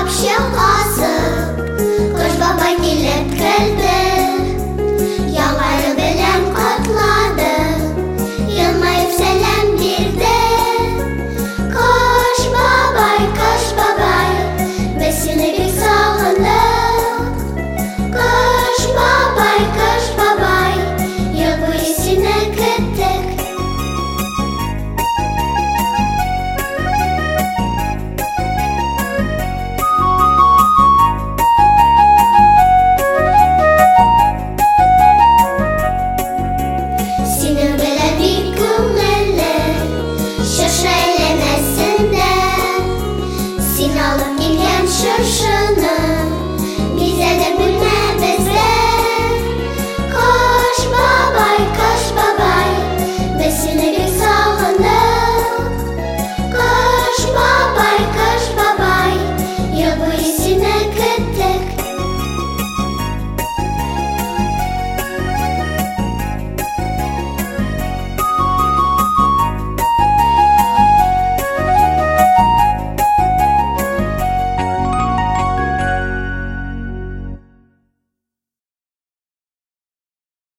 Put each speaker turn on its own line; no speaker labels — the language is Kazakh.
Шылғасып, Көш бабай килеп келді, яңары белән котлады, елмаеп сәлам бирде. Көш бабай, без сине бик сагындык. Көш бабай, ел буе сине көттек. Алып килгән шыршыны, бизәде